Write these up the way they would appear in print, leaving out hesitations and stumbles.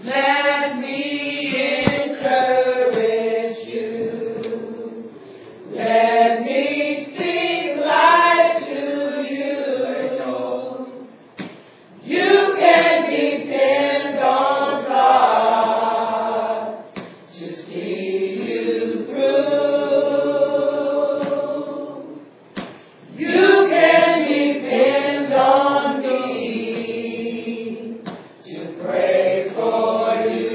Let me encourage you. Let me speak life to you. You can depend on God to see you through. You can depend on me to pray for you.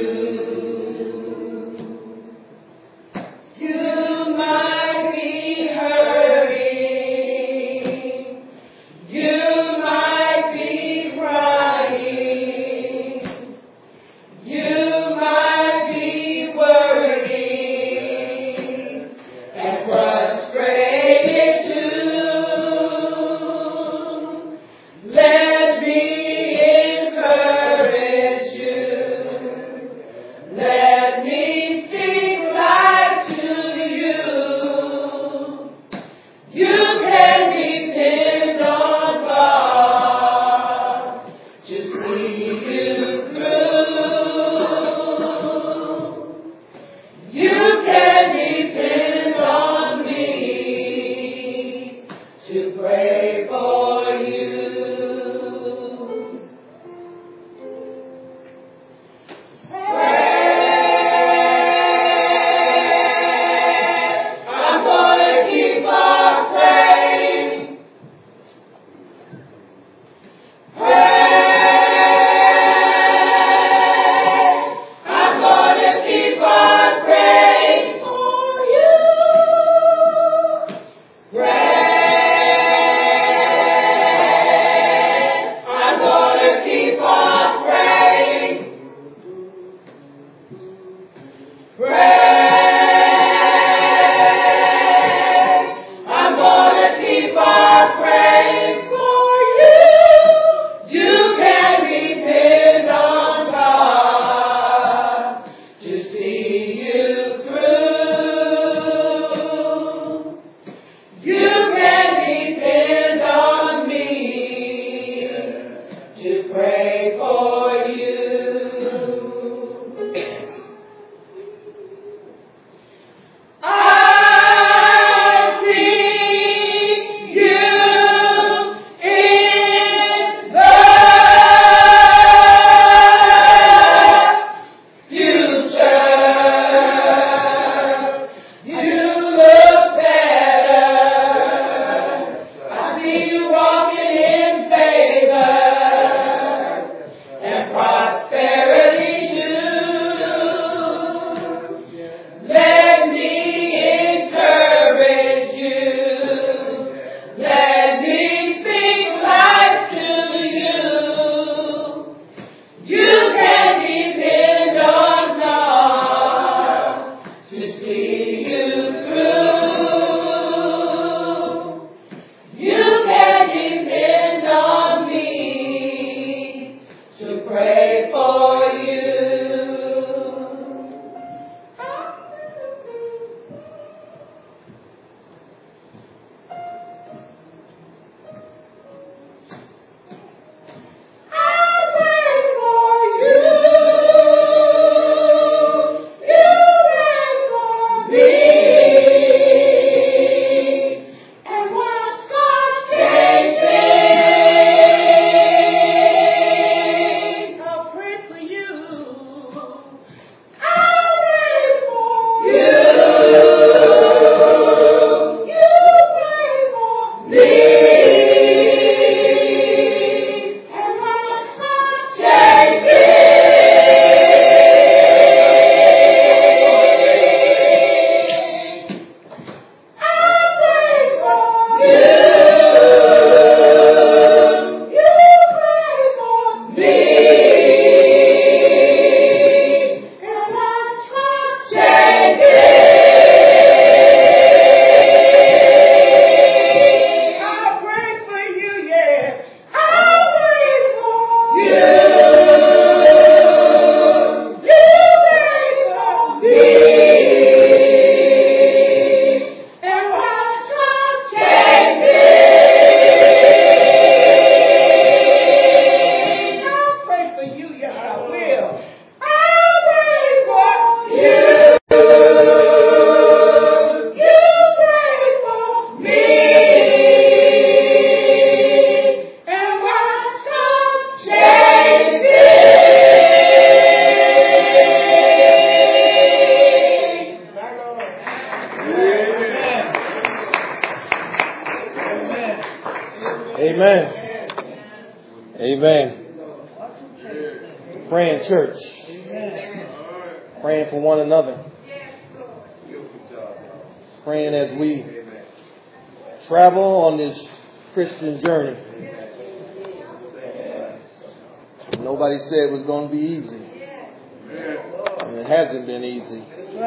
You might be hurting. You might be crying. You might be worrying and frustrated too. Let me encourage you. Let me speak life to you. You can depend on God to see you through. You can depend on me to pray for you. I'm gonna keep on praying. I'm gonna keep on praying for you. I'm gonna keep on praying. I'm gonna keep on praying for you. You can depend on God to see you through. You can depend on me to pray for you. I see you in the future. You look better. I see you walking in favor and prosperity too. Let me encourage you. Let me speak life to you. You can depend on God to see you through. You can depend on me to pray for you. Quickly Praying church. Praying for one another. Praying as we travel on this Christian journey. Nobody said it was going to be easy. And it hasn't been easy.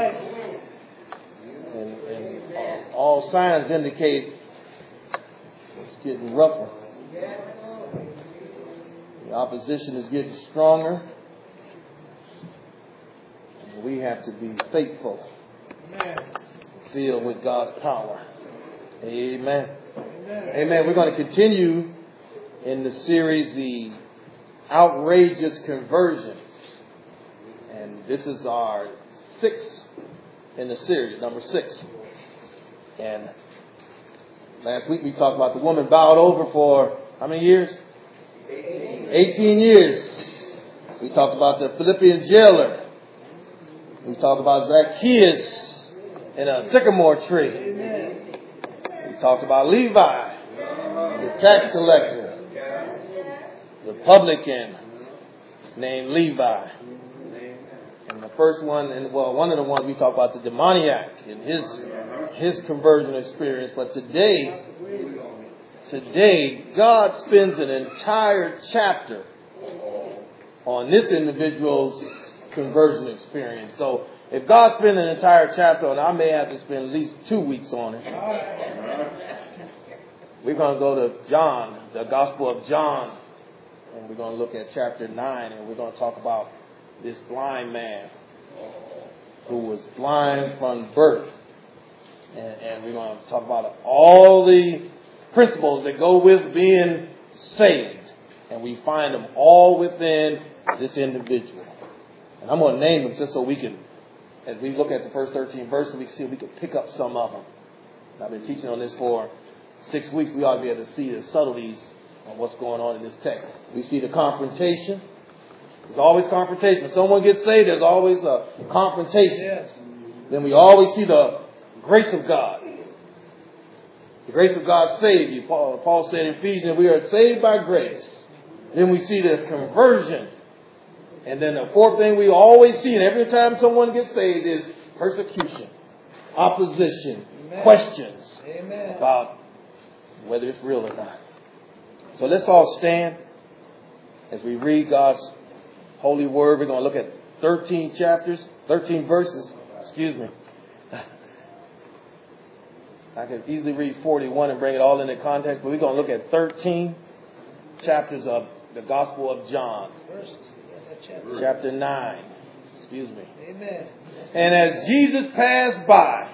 And all signs indicate it's getting rougher. The opposition is getting stronger. And we have to be faithful. Filled with God's power. Amen. Amen. We're going to continue in the series, The Outrageous Conversions. And this is our 6th in the series, number 6. And last week we talked about the woman bowed over for how many years? 18 years. We talked about the Philippian jailer. We talked about Zacchaeus in a sycamore tree. We talked about Levi, the tax collector, the publican named Levi. And the first one, one of the ones we talked about, the demoniac and his conversion experience. But today, God spends an entire chapter on this individual's conversion experience. So if God spends an entire chapter on it, I may have to spend at least 2 weeks on it. We're going to go to John, the Gospel of John, and we're going to look at chapter 9, and we're going to talk about this blind man who was blind from birth. And we're going to talk about all the principles that go with being saved. And we find them all within this individual. And I'm going to name them just so we can, as we look at the first 13 verses, we can see if we can pick up some of them. And I've been teaching on this for 6 weeks. We ought to be able to see the subtleties of what's going on in this text. We see the confrontation. There's always confrontation. When someone gets saved, there's always a confrontation. Yes. Then we always see the grace of God. The grace of God saved you. Paul said in Ephesians, we are saved by grace. Then we see the conversion. And then the fourth thing we always see, and every time someone gets saved, is persecution, opposition, questions about whether it's real or not. So let's all stand as we read God's holy word. We're going to look at 13 verses. Excuse me. I could easily read 41 and bring it all into context, but we're going to look at 13 chapters of the Gospel of John. Chapter 9. Excuse me. Amen. And as Jesus passed by,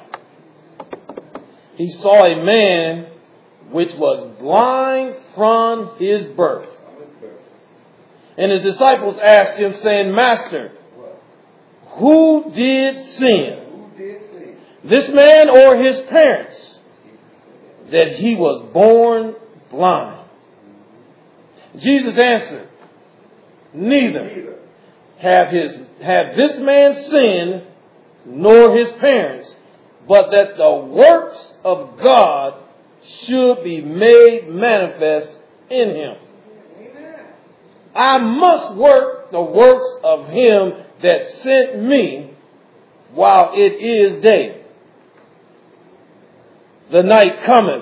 he saw a man which was blind from his birth. And his disciples asked him, saying, Master, who did sin? This man or his parents, that he was born blind? Jesus answered, neither have this man sinned, nor his parents, but that the works of God should be made manifest in him. I must work the works of him that sent me while it is day. The night cometh,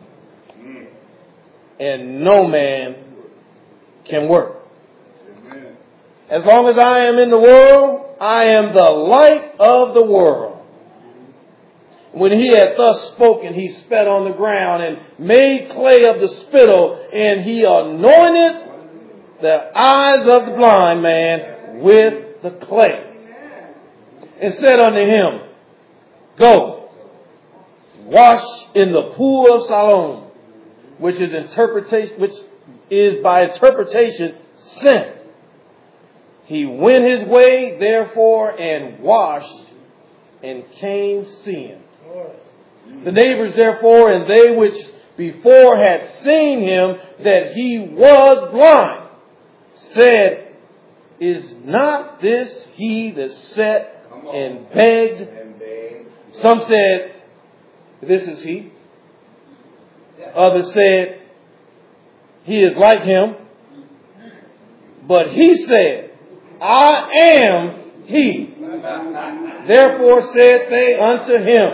and no man can work. As long as I am in the world, I am the light of the world. When he had thus spoken, he spat on the ground and made clay of the spittle, and he anointed the eyes of the blind man with the clay, and said unto him, Go, wash in the pool of Siloam, which is by interpretation sin. He went his way, therefore, and washed, and came seeing. The neighbors, therefore, and they which before had seen him that he was blind, said, Is not this he that sat and begged? Some said, This is he. Others said, He is like him. But he said, I am he. Therefore said they unto him,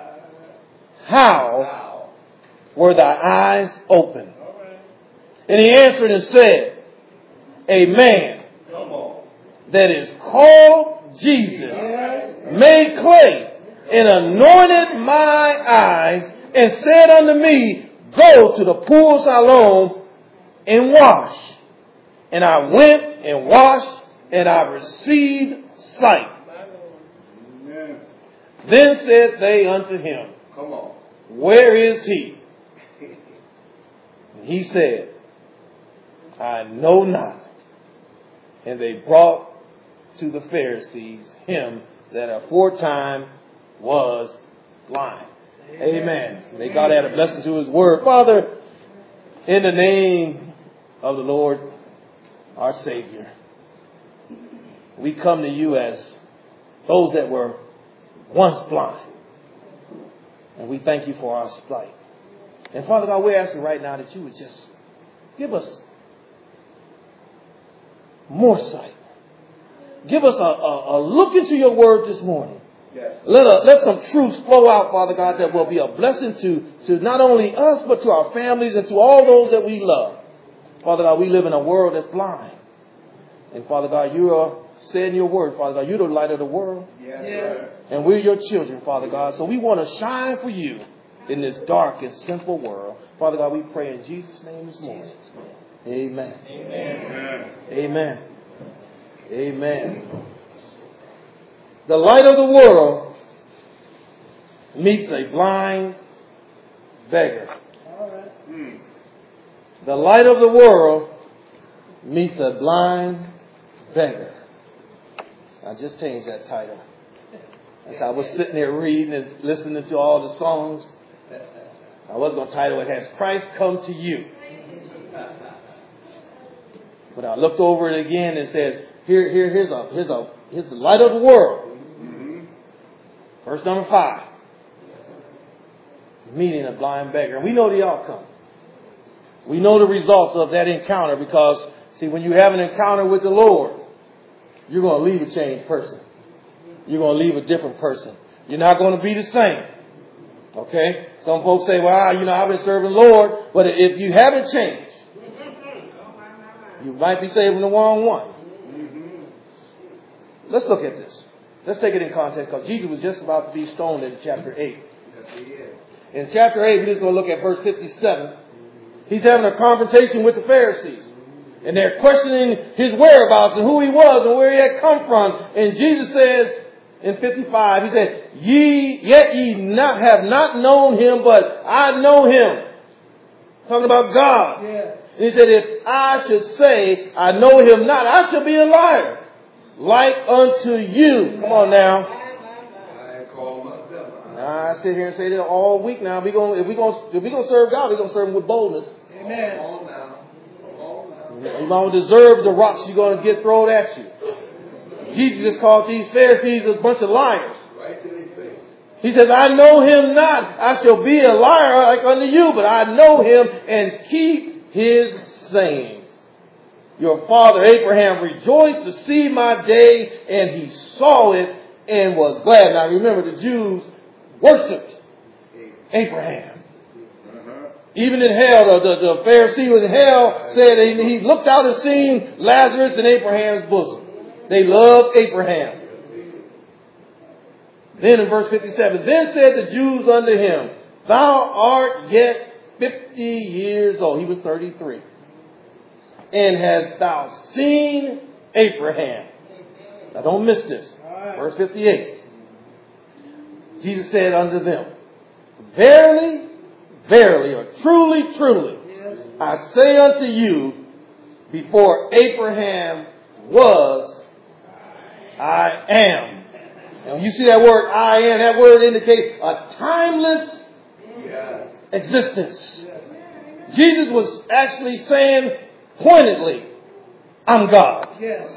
how were thy eyes opened? And he answered and said, a man that is called Jesus made clay and anointed my eyes and said unto me, go to the pool of Siloam and wash. And I went and washed, and I received sight. Then said they unto him, where is he? And he said, I know not. And they brought to the Pharisees him that aforetime was blind. Amen. May God add a blessing to his word. Father, in the name of the Lord, our Savior, we come to you as those that were once blind. And we thank you for our sight. And Father God, we're asking right now that you would just give us more sight. Give us a look into your word this morning. Yes. Let some truths flow out, Father God, that will be a blessing to not only us, but to our families and to all those that we love. Father God, we live in a world that's blind. And Father God, you are saying your word, Father God, you're the light of the world. Yes. And we're your children, Father God. So we want to shine for you in this dark and sinful world. Father God, we pray in Jesus' name this morning. Amen. Amen. Amen. Amen. The light of the world meets a blind beggar. The light of the world meets a blind beggar. I just changed that title. As I was sitting there reading and listening to all the songs, I was going to title it, Has Christ Come to You? But I looked over it again and it says, here's the light of the world. Verse number 5. Meeting a blind beggar. And we know the outcome. We know the results of that encounter because, see, when you have an encounter with the Lord, you're going to leave a changed person. You're going to leave a different person. You're not going to be the same. Okay? Some folks say, well, I've been serving the Lord. But if you haven't changed, you might be saving the wrong one. Let's look at this. Let's take it in context because Jesus was just about to be stoned in chapter 8. In chapter 8, we're just going to look at verse 57. He's having a confrontation with the Pharisees. And they're questioning his whereabouts and who he was and where he had come from. And Jesus says in 55, he said, Yet ye have not known him, but I know him. Talking about God. Yeah. And he said, if I should say I know him not, I shall be a liar. Like unto you. Come on now. I sit here and say that all week now. If we're going to serve God, we're going to serve him with boldness. Amen. You don't deserve the rocks you're going to get thrown at you. Jesus just called these Pharisees a bunch of liars. Right to their face. He says, I know him not. I shall be a liar like unto you, but I know him and keep his sayings. Your father Abraham rejoiced to see my day, and he saw it and was glad. Now remember, the Jews worshipped Abraham. Even in hell, the Pharisee in hell said he looked out and seen Lazarus in Abraham's bosom. They loved Abraham. Then in verse 57, then said the Jews unto him, Thou art yet 50 years old. He was 33. And hast thou seen Abraham? Now don't miss this. Verse 58. Jesus said unto them, Verily, verily, or truly, truly, I say unto you, before Abraham was, I am. And when you see that word, I am, that word indicates a timeless existence. Jesus was actually saying pointedly, I'm God. Yes.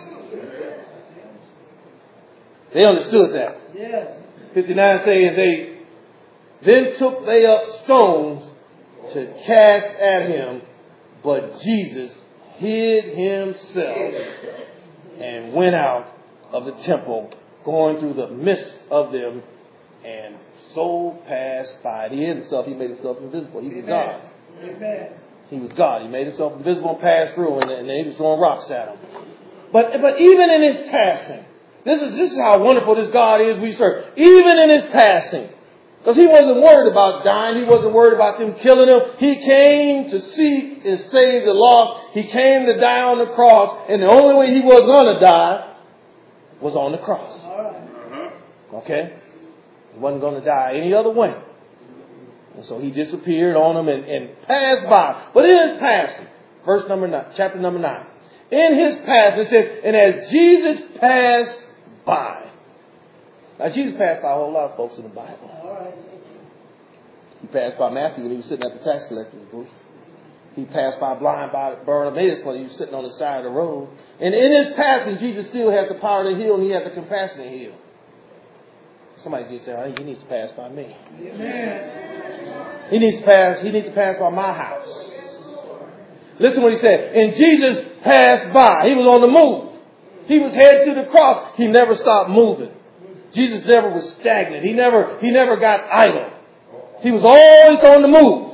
They understood that. Yes. 59 saying then took they up stones to cast at him, but Jesus hid himself and went out of the temple, going through the midst of them, and so passed by. He hid himself. He made himself invisible. He was God. Amen. He was God. He made himself invisible and passed through, and they was throwing rocks at him. But even in his passing, this is how wonderful this God is we serve. Even in his passing, because he wasn't worried about dying. He wasn't worried about them killing him. He came to seek and save the lost. He came to die on the cross. And the only way he was going to die was on the cross. Okay? He wasn't going to die any other way. And so he disappeared on them and passed by. But in his passing, verse number 9, chapter number 9. In his passing, it says, and as Jesus passed by. Now, Jesus passed by a whole lot of folks in the Bible. He passed by Matthew when he was sitting at the tax collector's booth. He passed by blind Bartimaeus when he was sitting on the side of the road. And in his passing, Jesus still had the power to heal, and he had the compassion to heal. Somebody just said, oh, he needs to pass by me. Amen. He needs to pass by my house. Listen what he said. And Jesus passed by. He was on the move. He was headed to the cross. He never stopped moving. Jesus never was stagnant. He never got idle. He was always on the move.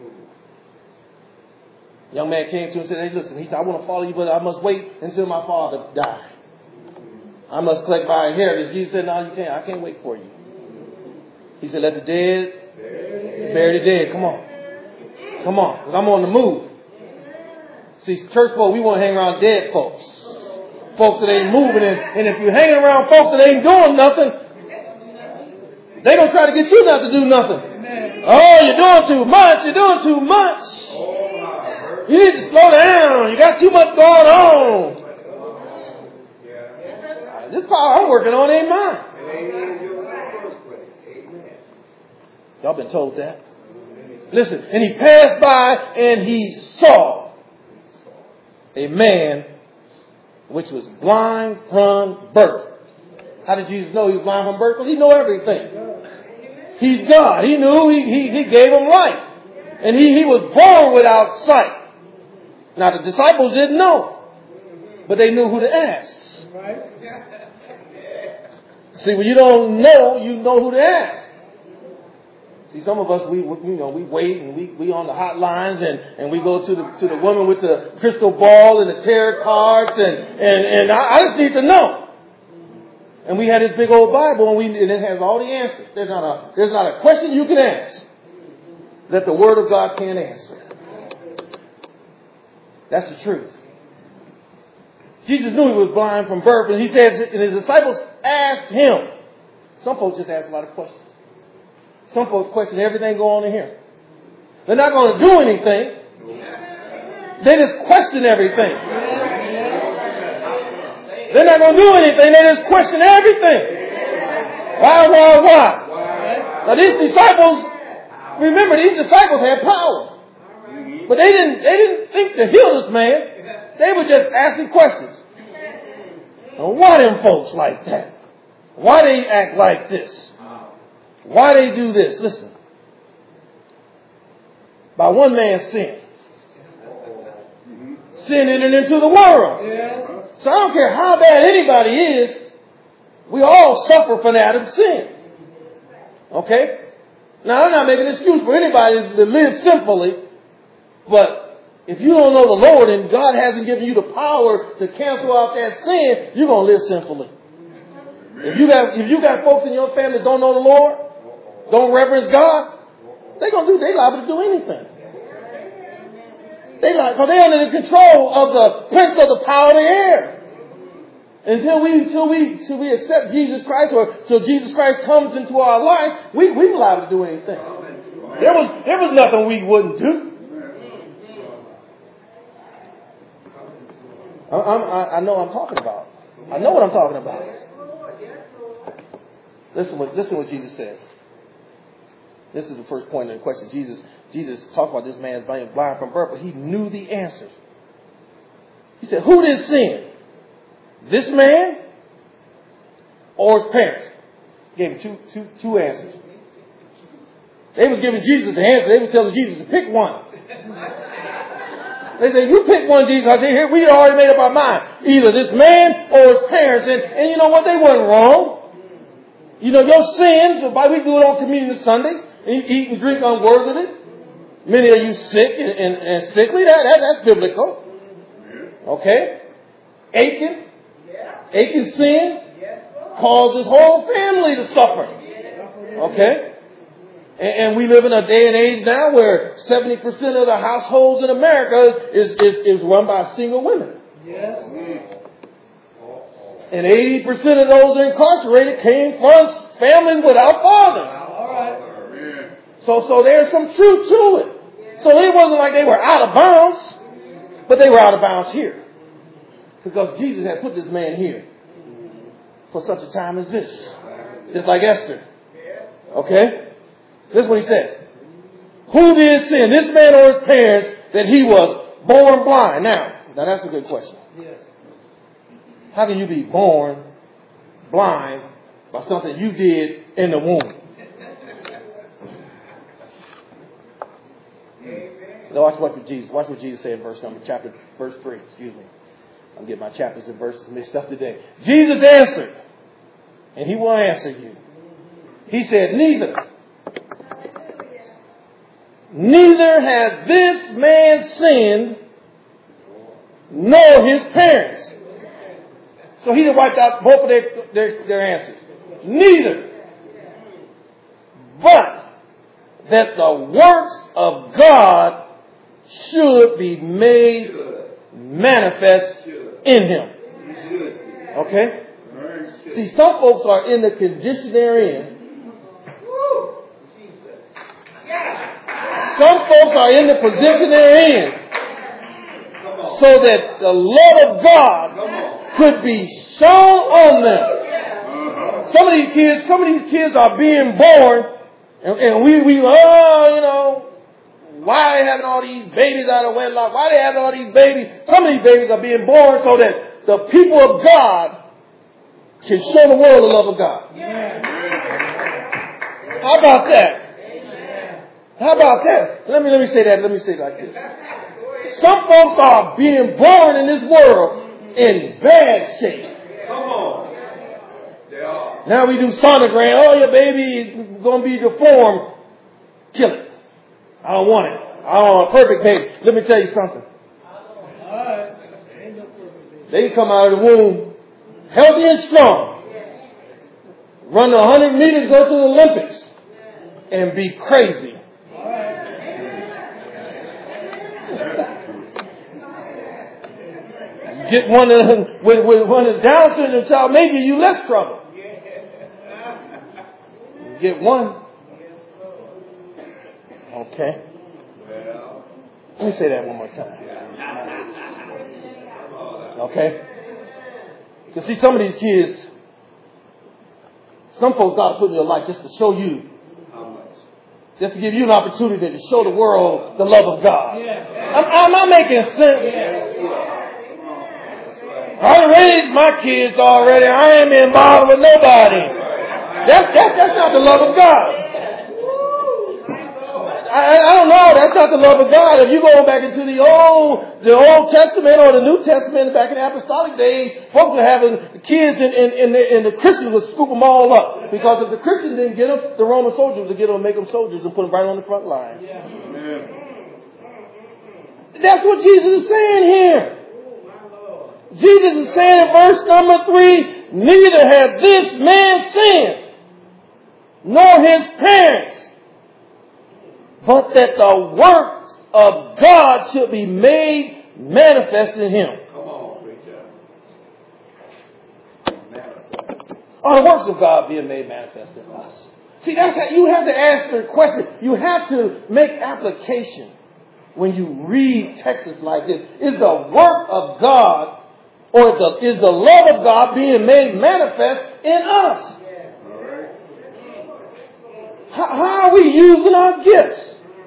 Young man came to him and said, hey, listen, he said, I want to follow you, but I must wait until my father died. I must collect my inheritance. Jesus said, no, you can't. I can't wait for you. He said, let the dead bury the dead. Come on. Come on, because I'm on the move. See, church folk, we want to hang around dead folks. Folks that ain't moving. And if you're hanging around folks that ain't doing nothing, they're going to try to get you not to do nothing. Oh, you're doing too much. You're doing too much. You need to slow down. You got too much going on. This power I'm working on ain't mine. Y'all been told that? Listen, and he passed by and he saw a man which was blind from birth. How did Jesus know he was blind from birth? Well, he knew everything. He's God. He knew he gave him life. And he was born without sight. Now the disciples didn't know, but they knew who to ask. See, when you don't know, you know who to ask. See, some of us, we wait and we on the hotlines and we go to the woman with the crystal ball and the tarot cards and I just need to know. And we had this big old Bible and it has all the answers. There's not a question you can ask that the Word of God can't answer. That's the truth. Jesus knew he was blind from birth, and he said, and his disciples asked him. Some folks just ask a lot of questions. Some folks question everything going on in here. They're not going to do anything. They just question everything. They're not going to do anything. They just question everything. Why? Now these disciples, remember, these disciples had power. But they didn't think to heal this man. They were just asking questions. Now, why them folks like that? Why they act like this? Why they do this? Listen. By one man's sin. Sin entered into the world. So I don't care how bad anybody is, we all suffer from Adam's sin. Okay? Now, I'm not making an excuse for anybody to live sinfully, but if you don't know the Lord and God hasn't given you the power to cancel out that sin, you're going to live sinfully. If you got folks in your family that don't know the Lord, don't reverence God, they're liable to do anything. Because they're under the control of the prince of the power of the air. Until we accept Jesus Christ or till Jesus Christ comes into our life, we liable to do anything. There was nothing we wouldn't do. I know what I'm talking about. I know what I'm talking about. Listen what Jesus says. This is the first point of the question. Jesus talked about this man being blind from birth, but he knew the answers. He said, who did sin? This man or his parents? He gave him two answers. They was giving Jesus the answer. They was telling Jesus to pick one. They say, you pick one, Jesus. I say, here, we already made up our mind. Either this man or his parents. And you know what? They weren't wrong. You know, your sins, we do it on communion Sundays, eat and drink unworthily. Many of you sick and sickly. That's biblical. Okay? Achan sin caused his whole family to suffer. Okay? And we live in a day and age now where 70% of the households in America is run by single women. Yes. And 80% of those incarcerated came from families without fathers. All right. So there's some truth to it. So it wasn't like they were out of bounds, but they were out of bounds here. Because Jesus had put this man here for such a time as this. Just like Esther. Okay? This is what he says. Who did sin, this man or his parents, that he was born blind? Now that's a good question. How can you be born blind by something you did in the womb? Now watch what Jesus said in verse 3. Excuse me. I'm getting my chapters and verses mixed up today. Jesus answered, and he will answer you. He said, Neither has this man sinned, nor his parents. So he done wiped out both of their answers. Neither. But that the works of God should be made manifest in him. Okay? See, some folks are in the condition they're in. Some folks are in the position they're in so that the love of God could be shown on them. Some of these kids are being born and we why are they having all these babies out of wedlock? Why are they having all these babies? Some of these babies are being born so that the people of God can show the world the love of God. How about that? How about that? Let me say that. Let me say it like this. Some folks are being born in this world in bad shape. Come on. Now we do sonogram. Oh, your baby is going to be deformed. Kill it. I don't want it. I don't want a perfect baby. Let me tell you something. They come out of the womb healthy and strong. Run the 100 meters, go to the Olympics, and be crazy. Get one with one of the Down syndrome child, may give you less trouble. Get one. Okay. Let me say that one more time. Okay. You see, some of these kids, some folks got to put in your life just to show you, just to give you an opportunity to show the world the love of God. Am I making sense? I raised my kids already. I ain't involved with nobody. That's not the love of God. I don't know. That's not the love of God. If you go back into the Old Testament or the New Testament back in the apostolic days, folks were having kids and the Christians would scoop them all up. Because if the Christians didn't get them, the Roman soldiers would get them and make them soldiers and put them right on the front line. Yeah. That's what Jesus is saying here. Jesus is saying in verse number 3, neither has this man sinned, nor his parents, but that the works of God should be made manifest in him. Come on, preacher. Are the works of God being made manifest in us? See, that's how you have to ask the question. You have to make application when you read texts like this. Is the work of God or is the love of God being made manifest in us? How are we using our gifts?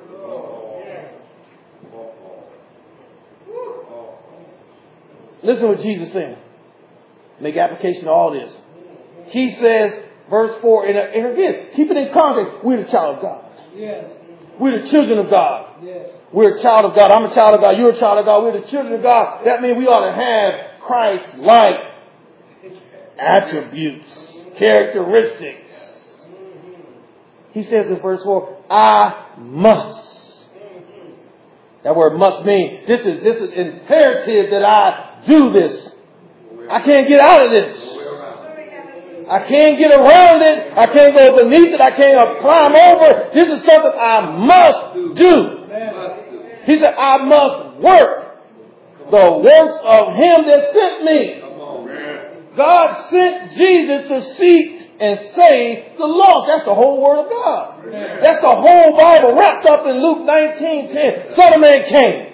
Listen to what Jesus is saying. Make application to all this. He says, verse 4, and again, keep it in context. We're the child of God. Yes. We're the children of God. Yes. We're a child of God. I'm a child of God. You're a child of God. We're the children of God. That means we ought to have Christ-like attributes, characteristics. He says in verse 4, I must. That word must mean this is imperative that I do this. I can't get out of this. I can't get around it. I can't go beneath it. I can't climb over. This is something I must do. He said, I must work the works of him that sent me. God sent Jesus to seek and save the lost. That's the whole word of God. That's the whole Bible wrapped up in Luke 19:10. Son of Man came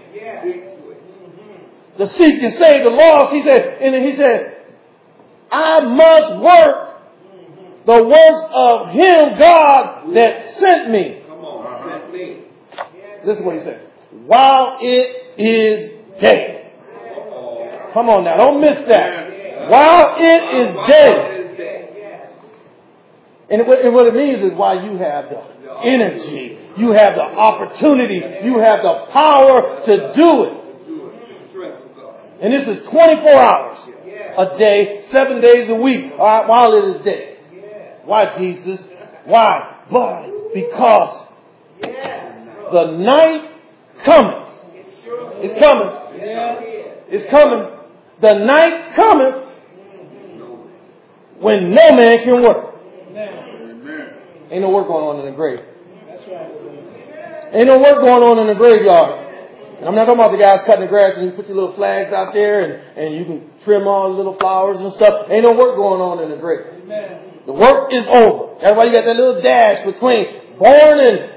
to seek and save the lost. He said, I must work the works of him, God, that sent me. This is what he said. While it is day. Come on now, don't miss that. While it is day. And what it means is while you have the energy, you have the opportunity, you have the power to do it. And this is 24 hours a day, 7 days a week, while it is day. Why, Jesus? Why? But because the night cometh. It's coming. It's coming. The night cometh when no man can work. Ain't no work going on in the grave. Ain't no work going on in the graveyard. And I'm not talking about the guys cutting the grass and you put your little flags out there and you can trim all the little flowers and stuff. Ain't no work going on in the grave. The work is over. That's why you got that little dash between born in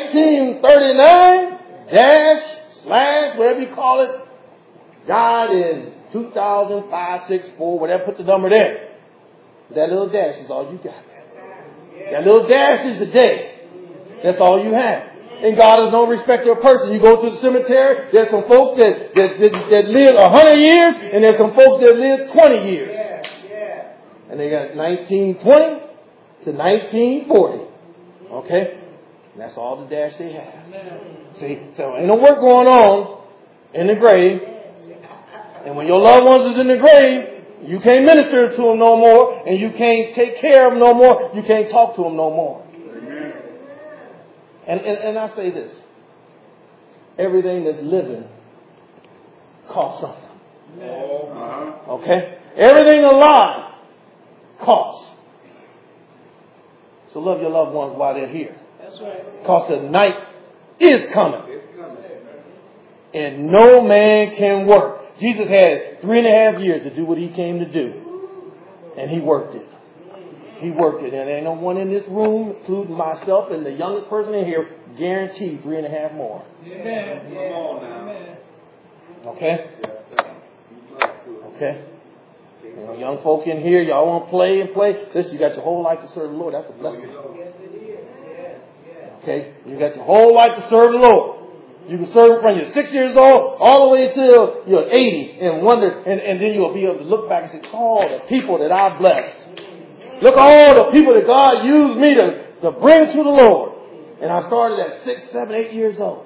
1939, / whatever you call it, died in 2005, 6, 4, whatever, put the number there. That little dash is all you got. That little dash is the day. That's all you have. And God is no respecter of person. You go to the cemetery, there's some folks that live 100 years, and there's some folks that live 20 years. And they got 1920 to 1940. Okay? And that's all the dash they have. See, so ain't no work going on in the grave. And when your loved ones is in the grave, you can't minister to them no more, and you can't take care of them no more. You can't talk to them no more. And I say this. Everything that's living costs something. Okay? Everything alive costs. So love your loved ones while they're here. That's right. Because the night is coming. And no man can work. Jesus had 3.5 years to do what he came to do. And he worked it. He worked it. And there ain't no one in this room, including myself and the youngest person in here, guaranteed 3.5 more. Amen. Come on now. Okay? Okay? You know, young folk in here, y'all want to play and play. Listen, you got your whole life to serve the Lord. That's a blessing. Okay? You got your whole life to serve the Lord. You can serve from you're 6 years old all the way until you're 80 and wonder, and then you'll be able to look back and say, all the people that I blessed. Look at all the people that God used me to bring to the Lord. And I started at 6, 7, 8 years old.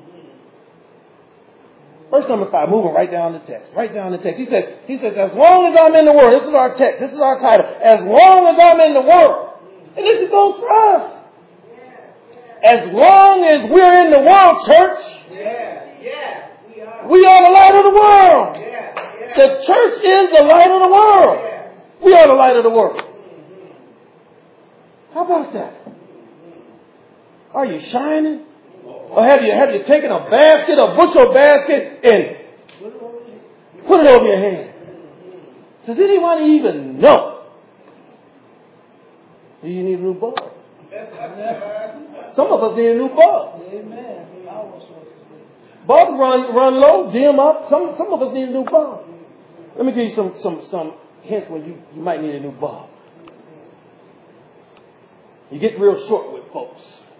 Verse number 5, moving right down the text. Right down the text. He says, as long as I'm in the world, this is our text, this is our title. As long as I'm in the world. And this goes for us. As long as we're in the world, church, we are the light of the world. The church is the light of the world. We are the light of the world. How about that? Are you shining? Or have you taken a basket, a bushel basket, and put it over your head? Does anyone even know? Do you need a new bulb? Some of us need a new bulb. Bulbs run low, dim up. Some of us need a new bulb. Let me give you some hints when you might need a new bulb. You get real short with folks.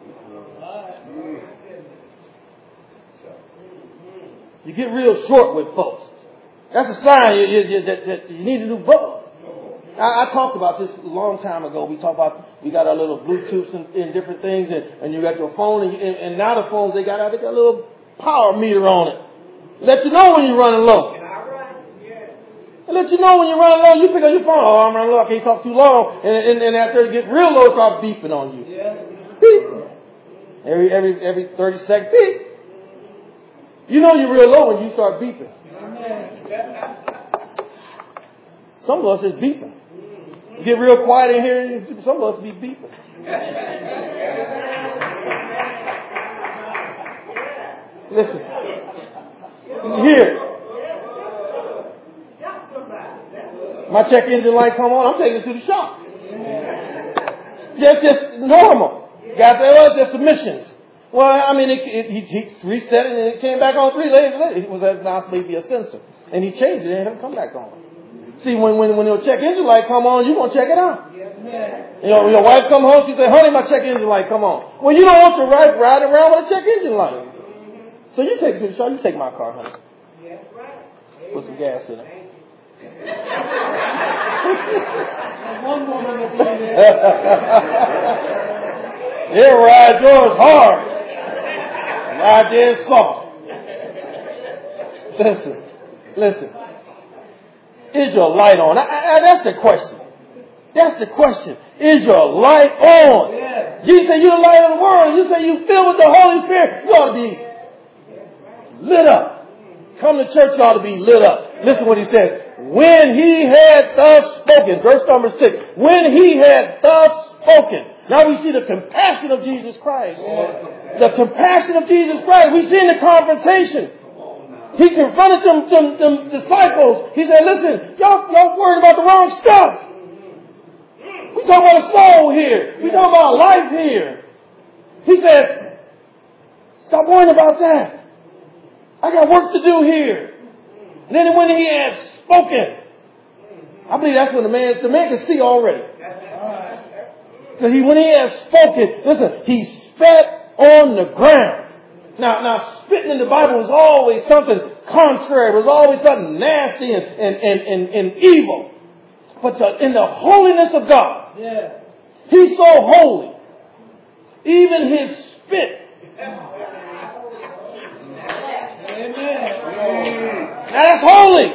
You get real short with folks. That's a sign that you need a new bulb. I talked about this a long time ago. We got our little Bluetooths and different things, and you got your phone, and now the phones they got a little power meter on it. Let you know when you're running low. And let you know when you're running low. You pick up your phone. Oh, I'm running low. I can't talk too long. And after it gets real low, it starts beeping on you. Beep. Every 30 seconds. Beep. You know you're real low when you start beeping. Some of us is beeping. You get real quiet in here, some of us be beeping. Listen. Here. My check engine light come on, I'm taking it to the shop. That's just normal. Guys say, well, it's just emissions. Well, I mean, he reset it and it came back on 3 days later. It was not maybe a sensor. And he changed it and it didn't come back on. See, when your check engine light come on, you're going to check it out. You know, your wife come home, she say, honey, my check engine light come on. Well, you don't want your wife riding around with a check engine light. So you take it to the shop, you take my car, honey. Put some gas in it. One woman will be there. It'll ride yours hard. Ride there soft. Listen. Is your light on? That's the question. That's the question. Is your light on? Yes. Jesus said you're the light of the world. You say you filled with the Holy Spirit. You ought to be lit up. Come to church, you ought to be lit up. Listen what he says. When he had thus spoken, verse number 6. When he had thus spoken. Now we see the compassion of Jesus Christ. The compassion of Jesus Christ. We see in the confrontation. He confronted them disciples. He said, listen, y'all worried about the wrong stuff. We talk about a soul here. We talk about life here. He said, stop worrying about that. I got work to do here. And then when he had spoken, I believe that's when the man can see already. Because when he had spoken, listen, he spat on the ground. Now, spitting in the Bible was always something contrary. It was always something nasty and evil. But in the holiness of God, he's so holy. Even his spit. Amen. That's holy.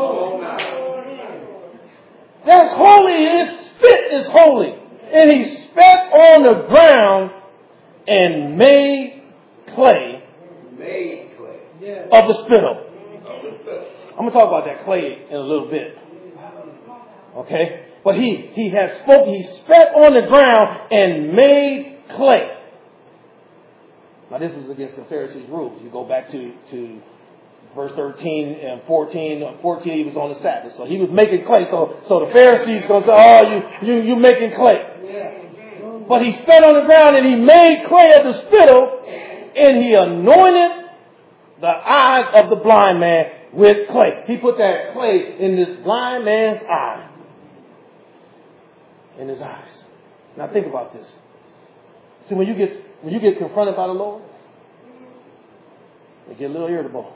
That's holy. And his spit is holy. And he spat on the ground and made clay of the spittle. I'm going to talk about that clay in a little bit. Okay? But he has spoken, he spat on the ground and made clay. Now this was against the Pharisees' rules. You go back to verse 13 and 14. 14 he was on the Sabbath. So he was making clay. So the Pharisees going to say, oh, you making clay. But he spat on the ground and he made clay of the spittle and he anointed the eyes of the blind man with clay. He put that clay in this blind man's eye. In his eyes. Now think about this. See, when you get confronted by the Lord, you get a little irritable.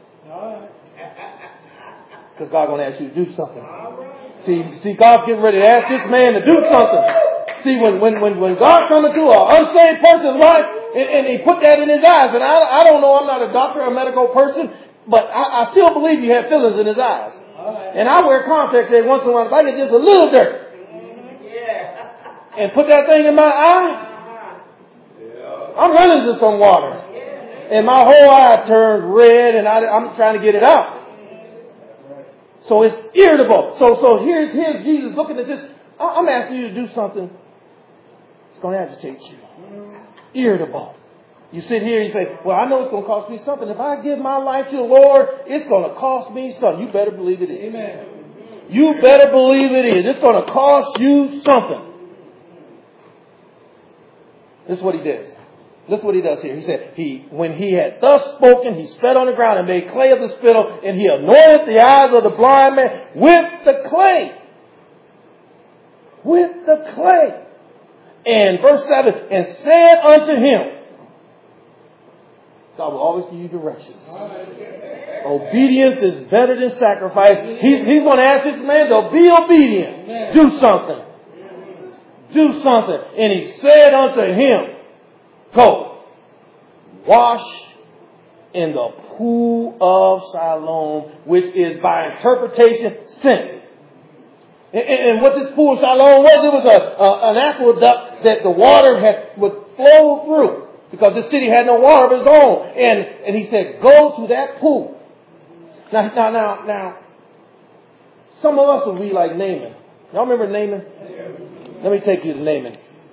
Because God's going to ask you to do something. See, God's getting ready to ask this man to do something. See, when God comes into an unsaved person's life and he put that in his eyes, and I don't know, I'm not a doctor or a medical person, but I still believe he had feelings in his eyes. And I wear contacts every once in a while. If I get just a little dirt and put that thing in my eye, I'm running to some water. And my whole eye turns red and I'm trying to get it out. So it's irritable. So here's Jesus looking at this. I'm asking you to do something. It's going to agitate you. Irritable. You sit here and you say, well, I know it's going to cost me something. If I give my life to the Lord, it's going to cost me something. You better believe it is. Amen. You better believe it is. It's going to cost you something. This is what he does. This is what he does here. He said, when he had thus spoken, he spat on the ground and made clay of the spittle, and he anointed the eyes of the blind man with the clay. With the clay. And verse 7, and said unto him, God will always give you directions. Obedience is better than sacrifice. He's going to ask this man to be obedient. Do something. Do something. And he said unto him, go, wash in the pool of Siloam, which is by interpretation sent. And what this pool of Siloam was, it was an aqueduct that the water would flow through because the city had no water of its own. And he said, go to that pool. Now, some of us will be like Naaman. Y'all remember Naaman? Let me take you to Naaman.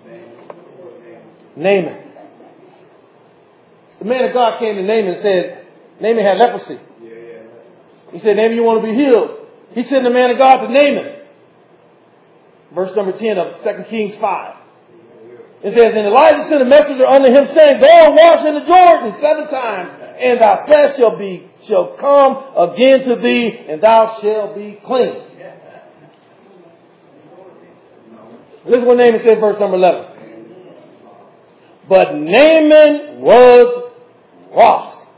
Naaman. The man of God came to Naaman and said, Naaman had leprosy. He said, Naaman, you want to be healed? He sent the man of God to Naaman. Verse number 10 of 2 Kings 5. It says, and Elijah sent a messenger unto him, saying, go and wash in the Jordan 7 times, and thy flesh shall come again to thee, and thou shalt be clean. This is what Naaman said in verse number 11. But Naaman was wroth.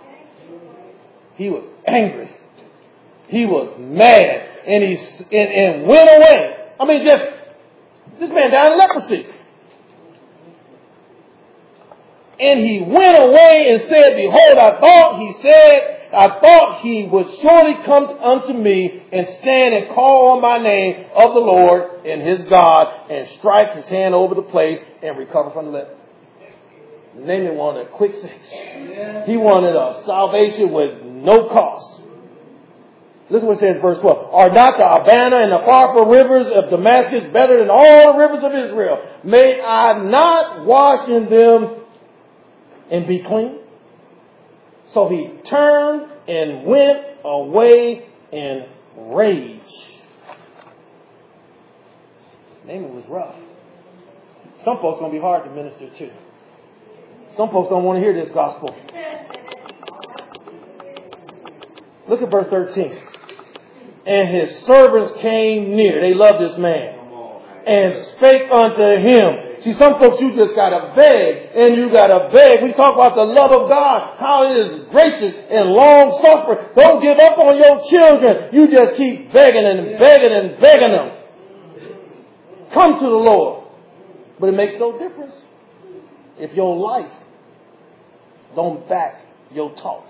He was angry. He was mad. And went away. I mean, this man died of leprosy. And he went away and said, behold, I thought he would surely come unto me and stand and call on my name of the Lord and his God and strike his hand over the place and recover from the leper. Naaman wanted a quick fix. He wanted a salvation with no cost. Listen to what it says in verse 12. Are not the Abana and the Pharpar rivers of Damascus better than all the rivers of Israel? May I not wash in them and be clean? So he turned and went away in rage. Naaman was rough. Some folks going to be hard to minister to. Some folks don't want to hear this gospel. Look at verse 13. And his servants came near. They loved this man. And spake unto him. See, some folks, you just got to beg. And you got to beg. We talk about the love of God. How it is gracious and long suffering. Don't give up on your children. You just keep begging and begging and begging them. Come to the Lord. But it makes no difference if your life don't back your talk.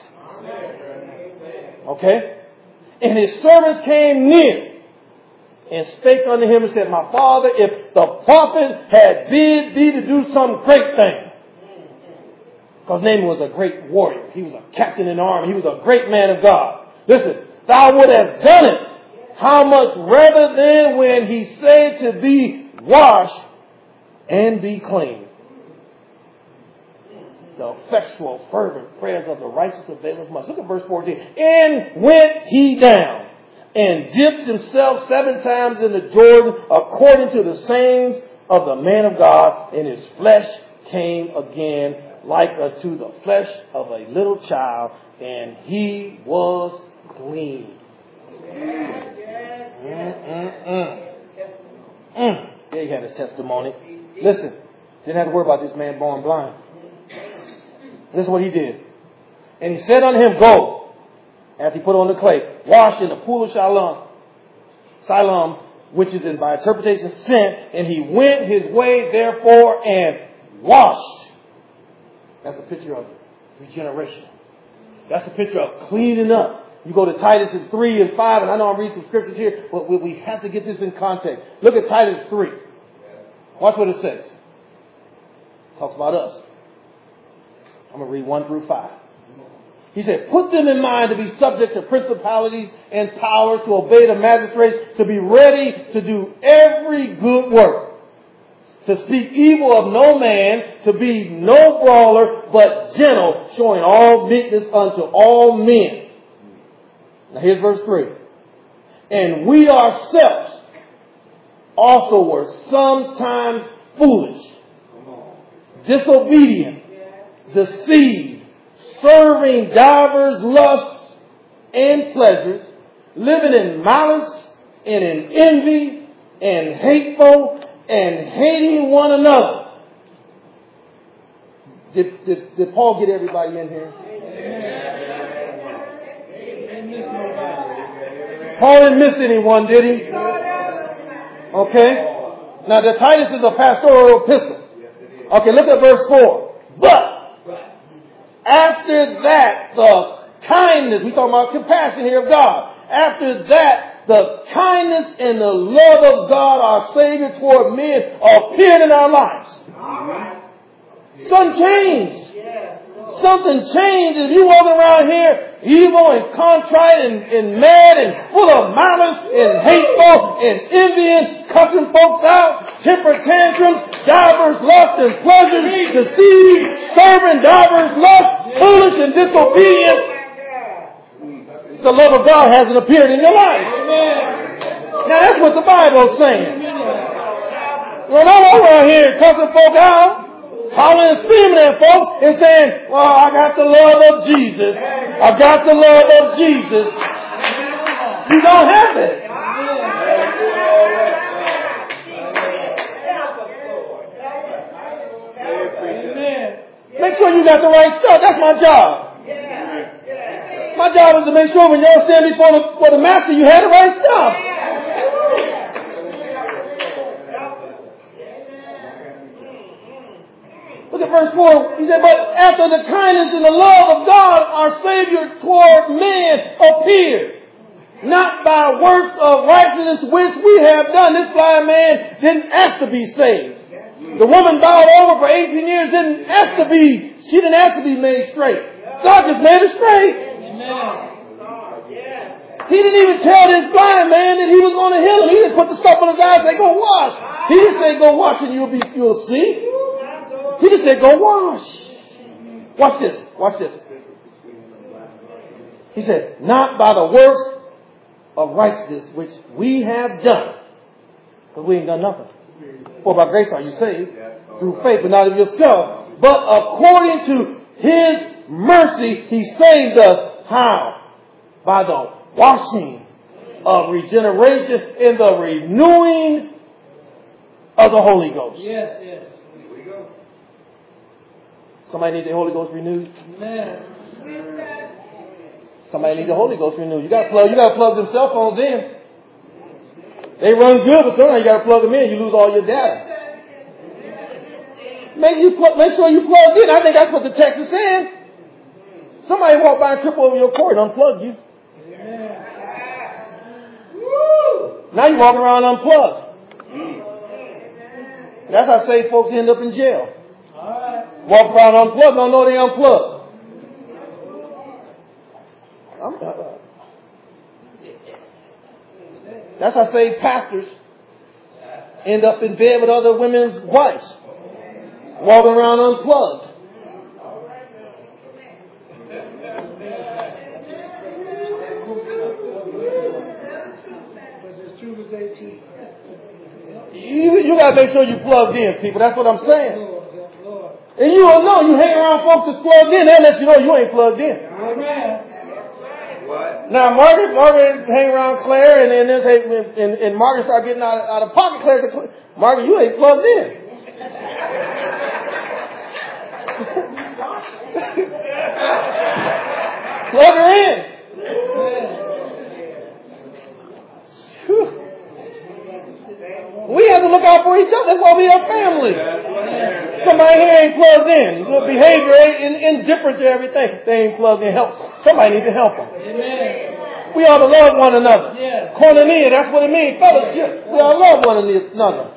Okay? And his servants came near and spake unto him and said, my father, if the prophet had bid thee to do some great thing. Because Naaman was a great warrior. He was a captain in the army. He was a great man of God. Listen, thou would have done it. How much rather than when he said to thee, wash and be clean. The effectual, fervent prayers of the righteous availeth much. Look at verse 14. And went he down and dipped himself 7 times in the Jordan according to the sayings of the man of God, and his flesh came again like unto the flesh of a little child, and he was clean. There he had his testimony. Listen, didn't have to worry about this man born blind. This is what he did. And he said unto him, go, after he put on the clay, wash in the pool of Siloam, which is by interpretation sent. And he went his way therefore and washed. That's a picture of regeneration. That's a picture of cleaning up. You go to Titus in 3 and 5, and I know I'm reading some scriptures here, but we have to get this in context. Look at Titus 3. Watch what it says. It talks about us. I'm going to read 1 through 5. He said, put them in mind to be subject to principalities and powers, to obey the magistrates, to be ready to do every good work, to speak evil of no man, to be no brawler, but gentle, showing all meekness unto all men. Now here's verse 3. And we ourselves also were sometimes foolish, disobedient, deceived, serving divers lusts and pleasures, living in malice and in envy and hateful and hating one another. Did Paul get everybody in here? Paul didn't miss anyone, did he? Okay. Now the Titus is a pastoral epistle. Okay, look at verse 4. But After that, the kindness, we talking about compassion here of God. After that, the kindness and the love of God, our Savior, toward men appeared in our lives. Something changed. Something changed. If you walking around here evil and contrite and mad and full of malice and hateful and envying, cussing folks out, temper tantrums, divers lusts and pleasures, deceived, serving divers lusts, foolish and disobedient, the love of God hasn't appeared in your life. Now that's what the Bible is saying. When I walk around here cussing folk out, hollering and screaming at folks and saying, well, I got the love of Jesus. I got the love of Jesus. You don't have it. Make sure you got the right stuff. That's my job. My job is to make sure when y'all stand before the master, you had the right stuff. Look at verse 4. He said, but after the kindness and the love of God, our Savior toward men appeared, not by works of righteousness which we have done. This blind man didn't ask to be saved. The woman bowed over for 18 years, she didn't ask to be made straight. God just made her straight. He didn't even tell this blind man that he was going to heal him. He didn't put the stuff on his eyes and say, go wash. He didn't say, go wash and you'll see. He just said, go wash. Watch this. Watch this. He said, not by the works of righteousness which we have done. Because we ain't done nothing. For by grace are you saved through faith, but not of yourself. But according to His mercy, He saved us. How? By the washing of regeneration in the renewing of the Holy Ghost. Yes, yes. Somebody need the Holy Ghost renewed? Amen. Somebody need the Holy Ghost renewed. You got to plug them cell phones in. They run good, but sometimes you got to plug them in. You lose all your data. Make sure you plug in. I think that's what the text is saying. Somebody walk by and trip over your cord and unplug you. Now you're walking around unplugged. That's how saved folks end up in jail. Walk around unplugged, don't know they unplugged. That's how saved pastors end up in bed with other women's wives. Walking around unplugged. You got to make sure you plugged in, people. That's what I'm saying. And you don't know. You hang around folks that's plugged in, they'll let you know you ain't plugged in. Now, Margaret hang around Claire, and Margaret start getting out of pocket. Claire said, Margaret, you ain't plugged in. Plug her in. We have to look out for each other. That's why we are family. Somebody here ain't plugged in. Good behavior ain't indifferent to everything. They ain't plugged in. Somebody need to help them. Amen. We ought to love one another. Yes. Koinonia, that's what it means. Fellowship. We ought to love one another.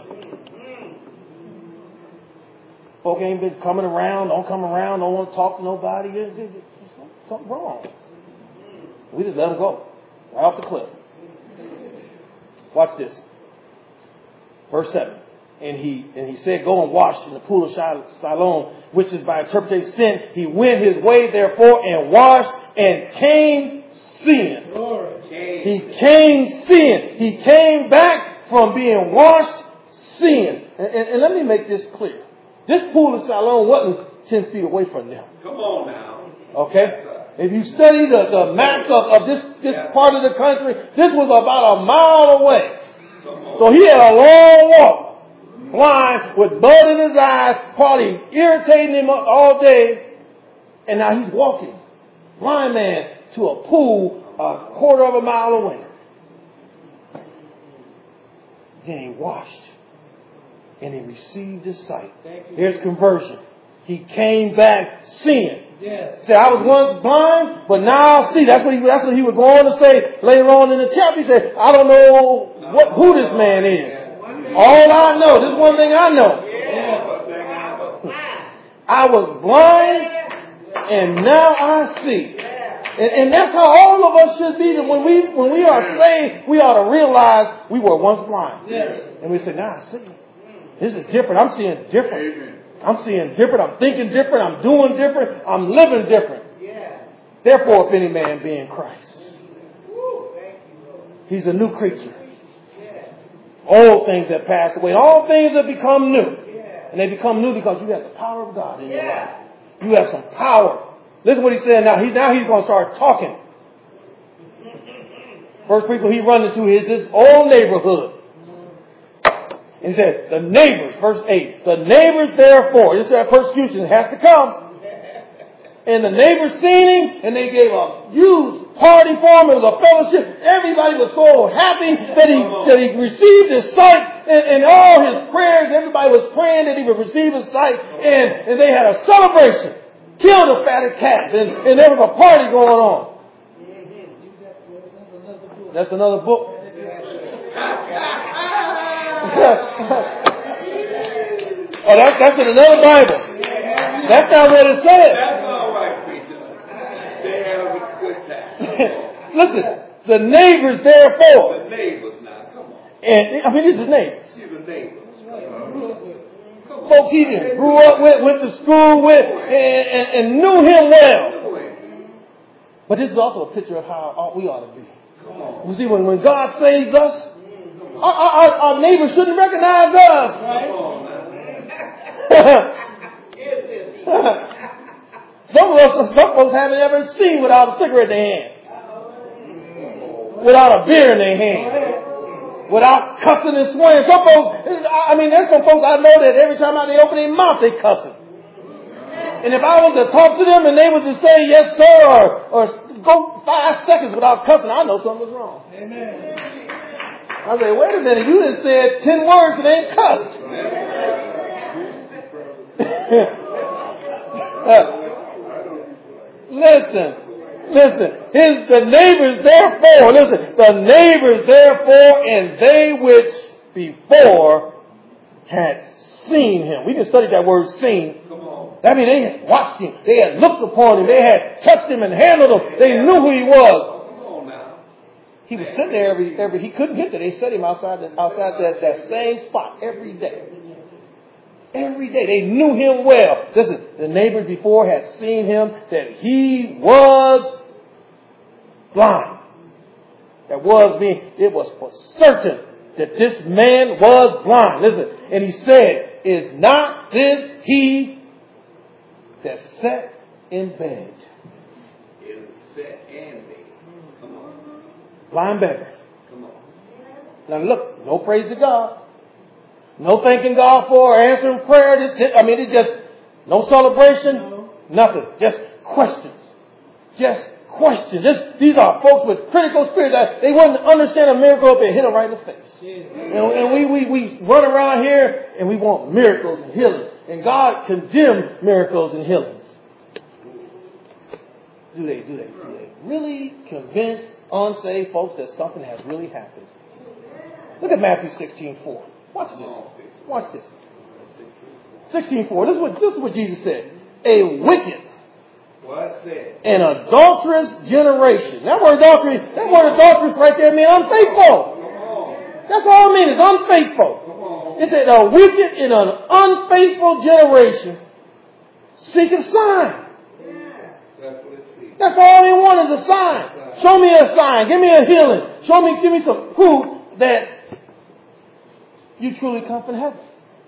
Folk ain't been coming around, don't come around, don't want to talk to nobody. There's something wrong. We just let them go. Right off the cliff. Watch this. Verse 7. And he said, go and wash in the pool of Siloam, which is by interpretation sin. He went his way, therefore, and washed and came seeing. He came seeing. He came back from being washed seeing. And let me make this clear. This pool of Siloam wasn't 10 feet away from them. Come on now. Okay? If you study the map of this part of the country, this was about a mile away. So he had a long walk. Blind, with blood in his eyes, probably irritating him all day. And now he's walking, blind man, to a pool a quarter of a mile away. Then he washed. And he received his sight. Here's conversion. He came back seeing. He said, I was once blind, but now I see. That's what he would go on to say later on in the chapter. He said, I don't know who this man is. All I know, this is one thing I know. I was blind, and now I see. And that's how all of us should be. That when we are saved, we ought to realize we were once blind. And we say, now I see. This is different. I'm seeing different. I'm seeing different. I'm thinking different. I'm doing different. I'm living different. Therefore, if any man be in Christ, he's a new creature. Old things have passed away. All things have become new. And they become new because you have the power of God in your life. You have some power. Listen what he said now. He's going to start talking. First people he run into is this old neighborhood. And he said, the neighbors, verse 8, the neighbors therefore, this is that persecution has to come. And the neighbors seen him, and they gave a huge party for him. It was a fellowship. Everybody was so happy that he received his sight, and all his prayers, everybody was praying that he would receive his sight, and they had a celebration. Killed a fatted calf, and there was a party going on. That's another book. Oh, that's in another Bible. That's not what it says. That's all right, preacher. They have a good time. Listen, the neighbors therefore. The neighbors now, come on. And I mean, this is neighbors. She's a neighbor. Folks he grew up with, went to school with, and knew him well. But this is also a picture of how we ought to be. You see, when God saves us, our neighbors shouldn't recognize us. Some folks haven't ever seen without a cigarette in their hand, without a beer in their hand, without cussing and swearing. Some folks, I mean, there's some folks I know that every time they open their mouth, they cussing. And if I was to talk to them and they was to say yes sir or go 5 seconds without cussing, I know something was wrong. Amen. I say, wait a minute, you done said 10 words and ain't cussed. Listen. The neighbors therefore, and they which before had seen him. We just studied that word seen. That means they had watched him. They had looked upon him. They had touched him and handled him. They knew who he was. He was sitting there he couldn't get there. They set him outside that same spot every day. Every day. They knew him well. Listen, the neighbors before had seen him that he was blind. It was for certain that this man was blind. Listen, and he said, is not this he that sat and begged? Is sat and begged. Come on. Blind beggar. Come on. Now look, no praise to God. No thanking God for answering prayer. It's just no celebration, nothing. Just questions. These are folks with critical spirits. They wouldn't understand a miracle if it hit them right in the face. And we run around here and we want miracles and healings. And God condemned miracles and healings. Do they really convince unsaved folks that something has really happened? Look at Matthew 16:4. Watch this. 16:4. This is what Jesus said. A wicked and adulterous generation. That word adulterous right there means unfaithful. That's all it means, is unfaithful. It said a wicked and an unfaithful generation seek a sign. That's all they want is a sign. Show me a sign. Give me a healing. Give me some proof that you truly come from heaven.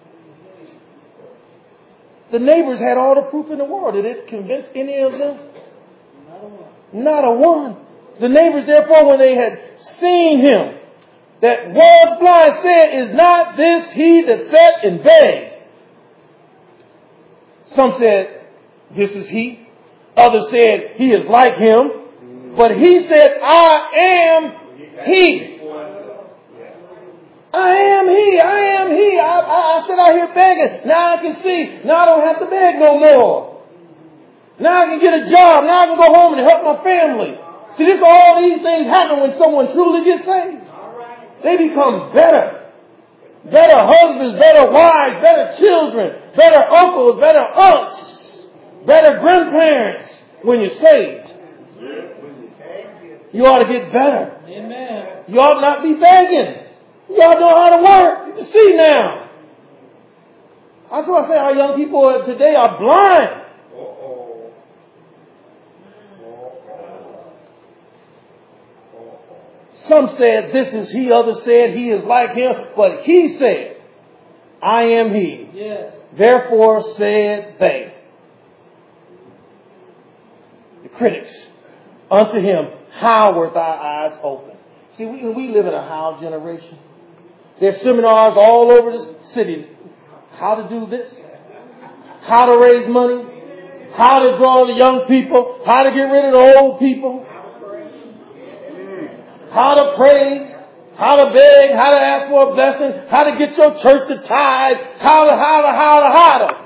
The neighbors had all the proof in the world. Did it convince any of them? Not a one. The neighbors, therefore, when they had seen him that was blind, said, is not this he that sat and begged? Some said, this is he. Others said, he is like him. But he said, I am he. I am he. I sit out here begging. Now I can see. Now I don't have to beg no more. Now I can get a job. Now I can go home and help my family. See, this all these things happen when someone truly gets saved. They become better. Better husbands, better wives, better children, better uncles, better aunts, better grandparents when you're saved. You ought to get better. Amen. You ought not be begging. You ought to know how to work. You can see now. That's why I say our young people today are blind. Some said this is he, others said he is like him, but he said, I am he. Yes. Therefore said they, the critics, unto him, how were thy eyes open? See, we live in a how generation. There's seminars all over the city. How to do this, how to raise money, how to draw the young people, how to get rid of the old people, how to pray, how to beg, how to ask for a blessing, how to get your church to tithe, how to.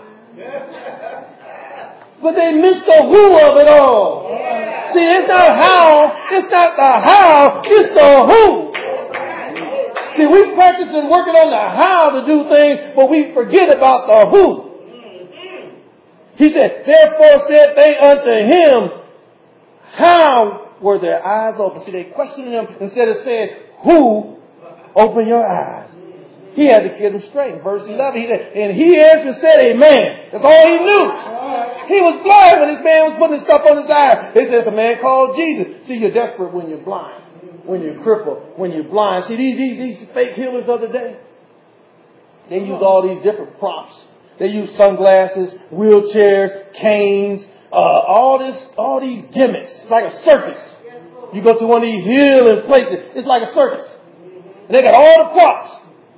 But they miss the who of it all. See, it's not the how, it's the who. See, we practice and working on the how to do things, but we forget about the who. He said, therefore said they unto him, how were their eyes open? See, they questioned him instead of saying, who opened your eyes? He had to get them straight. In verse 11, he said, and he answered and said, amen. That's all he knew. He was blind when this man was putting stuff on his eyes. He says, a man called Jesus. See, you're desperate when you're blind, when you're crippled, when you're blind. See, these fake healers of the day, they use all these different props. They use sunglasses, wheelchairs, canes, all these gimmicks. It's like a circus. You go to one of these healing places, it's like a circus. And they got all the props.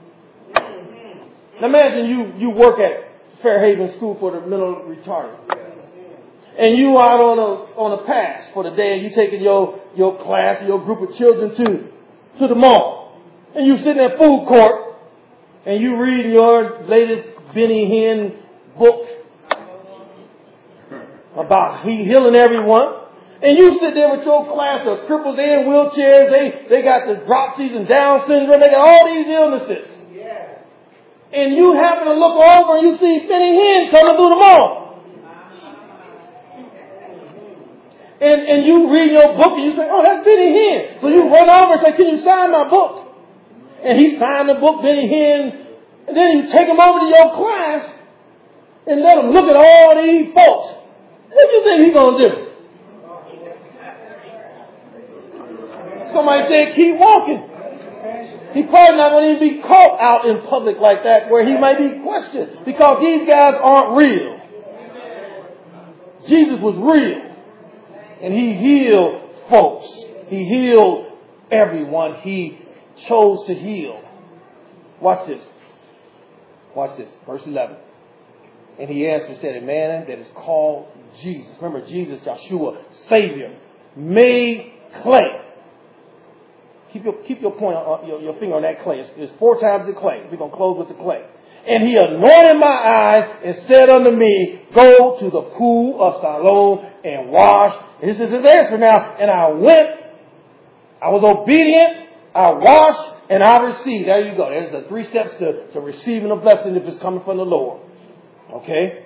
Now imagine you work at Fairhaven School for the Mentally Retarded. And you out on a pass for the day, and you taking your class, your group of children to the mall. And you sitting in food court, and you reading your latest Benny Hinn book about he healing everyone. And you sit there with your class of cripples in wheelchairs. They got the dropsies and Down syndrome. They got all these illnesses. Yeah. And you happen to look over and you see Benny Hinn coming through the mall. And you read your book and you say, oh, that's Benny Hinn. So you run over and say, can you sign my book? And he signed the book, Benny Hinn. And then you take him over to your class and let him look at all these folks. What do you think he's going to do? Somebody said, keep walking. He probably not going to even be caught out in public like that where he might be questioned because these guys aren't real. Jesus was real. And he healed folks. He healed everyone he chose to heal. Watch this. Watch this. Verse 11. And he answered and said, a man that is called Jesus. Remember, Jesus, Joshua, Savior, made clay. Keep your point on your finger on that clay. It's 4 times the clay. We're going to close with the clay. And he anointed my eyes and said unto me, go to the pool of Siloam and wash. This is his answer now. And I went. I was obedient. I washed and I received. There you go. There's the 3 steps to receiving a blessing if it's coming from the Lord. Okay.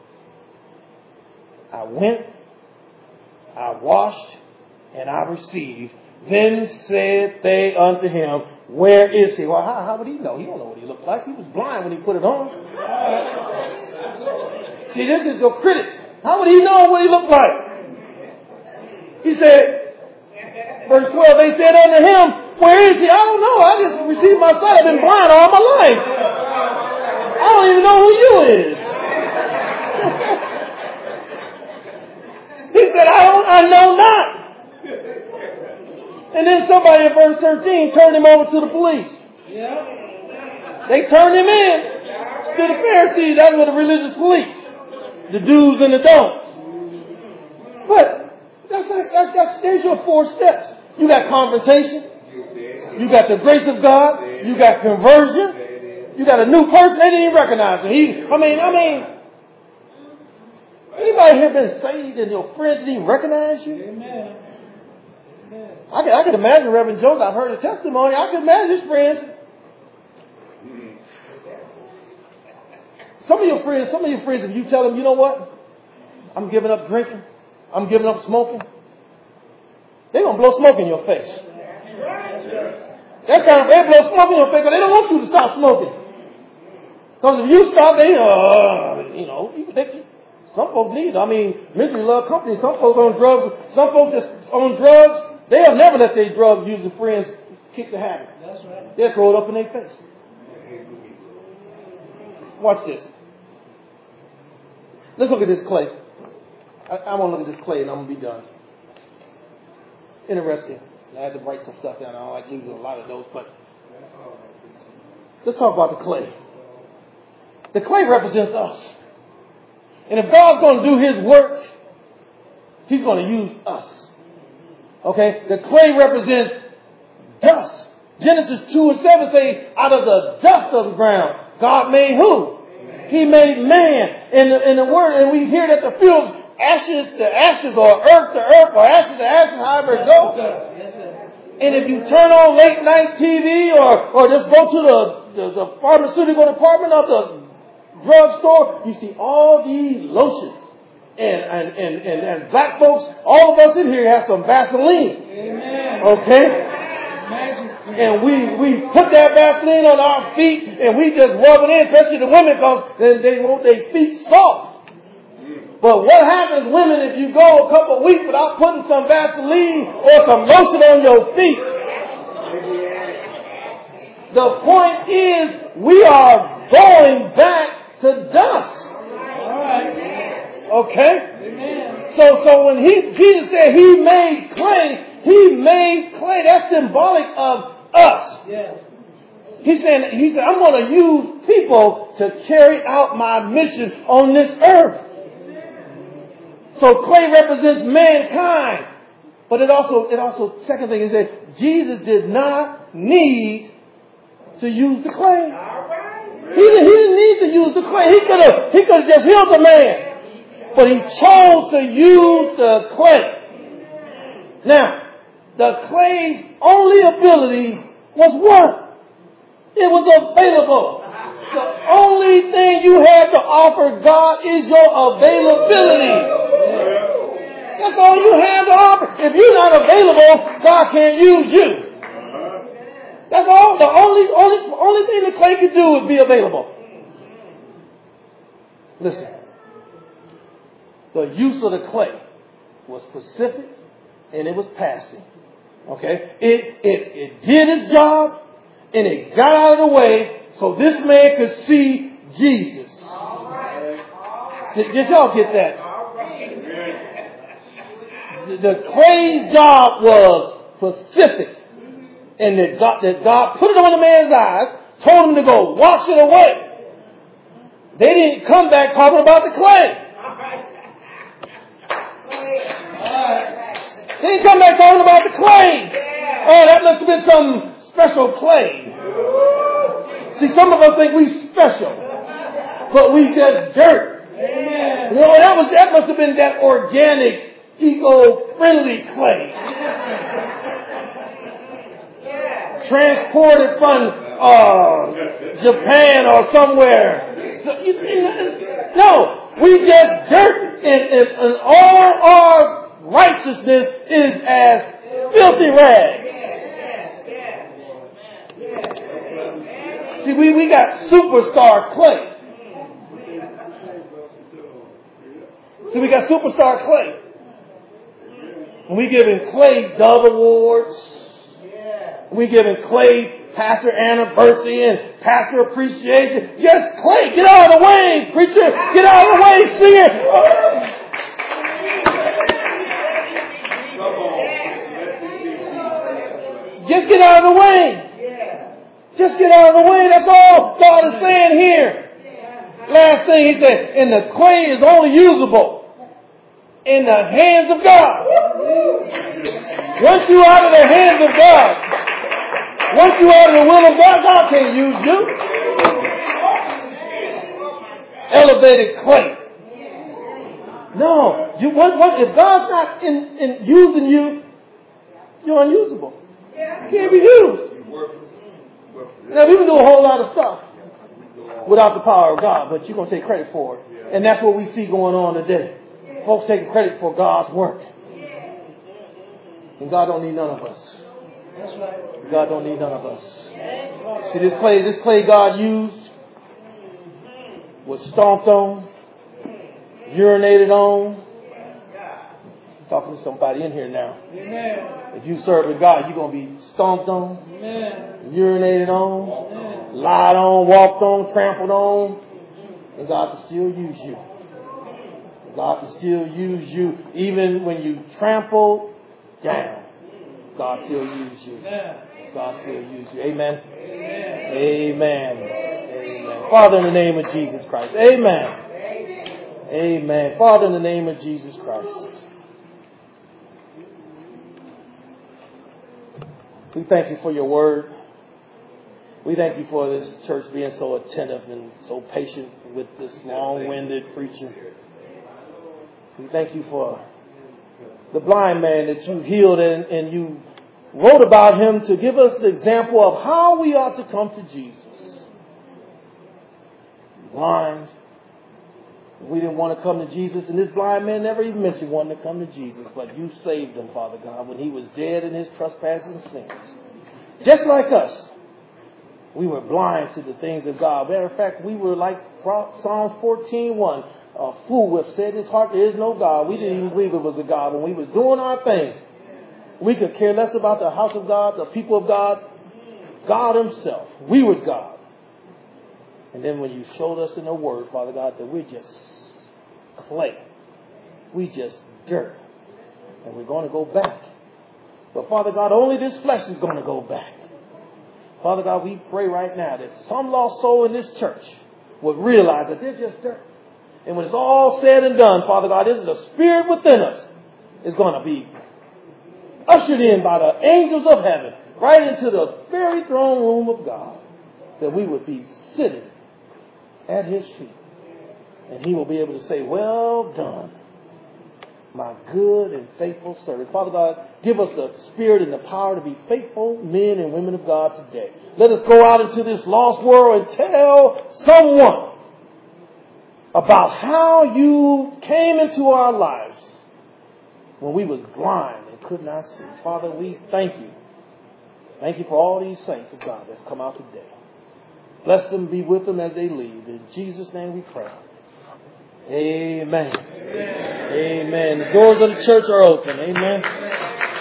I went. I washed and I received. Then said they unto him, where is he? Well, how would he know? He don't know what he looked like. He was blind when he put it on. See, this is the critics. How would he know what he looked like? He said, verse 12, they said unto him, where is he? I don't know. I just received my sight. I've been blind all my life. I don't even know who you is. He said, I know not. And then somebody in verse 13 turned him over to the police. Yeah. They turned him in to the Pharisees. That's what the religious police. The do's and the don'ts. But there's your 4 steps. You got confrontation. You got the grace of God. You got conversion. You got a new person. They didn't even recognize him. Anybody here been saved and your friends didn't even recognize you? Amen. I can imagine Reverend Jones. I've heard a testimony. I can imagine his friends. Some of your friends, if you tell them, you know what? I'm giving up drinking. I'm giving up smoking. They're going to blow smoke in your face. That's kind of, they blow smoke in your face because they don't want you to stop smoking. Because if you stop, some folks need it. I mean, misery love company. Some folks on drugs. Some folks that's on drugs, they'll never let their drug using friends kick the habit. That's right. They'll throw it up in their face. Watch this. Let's look at this clay. I want to look at this clay and I'm going to be done. Interesting. I had to write some stuff down. I don't like using a lot of those, but let's talk about the clay. The clay represents us. And if God's going to do His work, He's going to use us. Okay? The clay represents dust. Genesis 2:7 say, out of the dust of the ground, God made who? He made man. In the word, and we hear that the field, ashes to ashes, or earth to earth, or ashes to ashes, however it goes. And if you turn on late night TV or just go to the pharmaceutical department of the drugstore, you see all these lotions. And as black folks, all of us in here have some Vaseline. Amen. Okay? And we put that Vaseline on our feet and we just rub it in, especially the women, because they want their feet soft. But what happens, women, if you go a couple of weeks without putting some Vaseline or some lotion on your feet? The point is, we are going back to dust. All right. Okay? Amen. So when Jesus said He made clay, that's symbolic of us. Yes. He said, I'm going to use people to carry out my mission on this earth. So clay represents mankind. But it also, second thing is that Jesus did not need to use the clay. He didn't need to use the clay. He could have just healed the man. But He chose to use the clay. Now, the clay's only ability was what? It was available. The only thing you had to offer God is your availability. That's all you have to offer. If you're not available, God can't use you. That's all. The only thing the clay can do is be available. Listen. The use of the clay was specific and it was passing. Okay? It did its job and it got out of the way so this man could see Jesus. Did y'all get that? The clay's job was specific. And that God put it on the man's eyes, told him to go wash it away. They didn't come back talking about the clay. They didn't come back talking about the clay. Oh, that must have been some special clay. See, some of us think we special, but we just dirt. You know, that must have been that organic, eco-friendly clay. Transported from Japan or somewhere. No, we just dirt, and all our righteousness is as filthy rags. See, we got superstar clay. See, we got superstar clay. And we giving clay Dove Awards. We giving clay pastor anniversary and pastor appreciation. Just clay. Get out of the way, preacher. Get out of the way, singer. Just get out of the way. Just get out of the way. That's all God is saying here. Last thing he said, and the clay is only usable in the hands of God. Once you're out of the hands of God, once you're out of the will of God, God can't use you. Elevated clay. No. What if God's not in using you, you're unusable. You can't be used. Now, we can do a whole lot of stuff without the power of God, but you're going to take credit for it. And that's what we see going on today. Folks taking credit for God's work. And God don't need none of us. God don't need none of us. See, this clay God used was stomped on, urinated on. I'm talking to somebody in here now. If you serve with God, you're going to be stomped on, urinated on, lied on, walked on, trampled on. And God can still use you. God can still use you. Even when you trample down, God still use you. God still use you. Amen. Amen. Amen. Father, in the name of Jesus Christ. Amen. Amen. Father, in the name of Jesus Christ. We thank you for your word. We thank you for this church being so attentive and so patient with this long-winded preacher. We thank you for the blind man that you healed and you wrote about him to give us the example of how we ought to come to Jesus. Blind. We didn't want to come to Jesus, and this blind man never even mentioned wanting to come to Jesus, but you saved him, Father God, when he was dead in his trespasses and sins. Just like us. We were blind to the things of God. Matter of fact, we were like Psalm 14:1. A fool would have said in his heart, there is no God. We didn't even believe it was a God. When we was doing our thing, we could care less about the house of God, the people of God, God himself. We was God. And then when you showed us in the word, Father God, that we're just clay. We just dirt. And we're going to go back. But Father God, only this flesh is going to go back. Father God, we pray right now that some lost soul in this church will realize that they're just dirt. And when it's all said and done, Father God, this is a spirit within us is going to be ushered in by the angels of heaven right into the very throne room of God, that we would be sitting at his feet. And he will be able to say, well done, my good and faithful servant. Father God, give us the spirit and the power to be faithful men and women of God today. Let us go out into this lost world and tell someone about how you came into our lives when we was blind and could not see. Father, we thank you. Thank you for all these saints of God that have come out today. Bless them, be with them as they leave. In Jesus' name we pray. Amen. Amen. The doors of the church are open. Amen.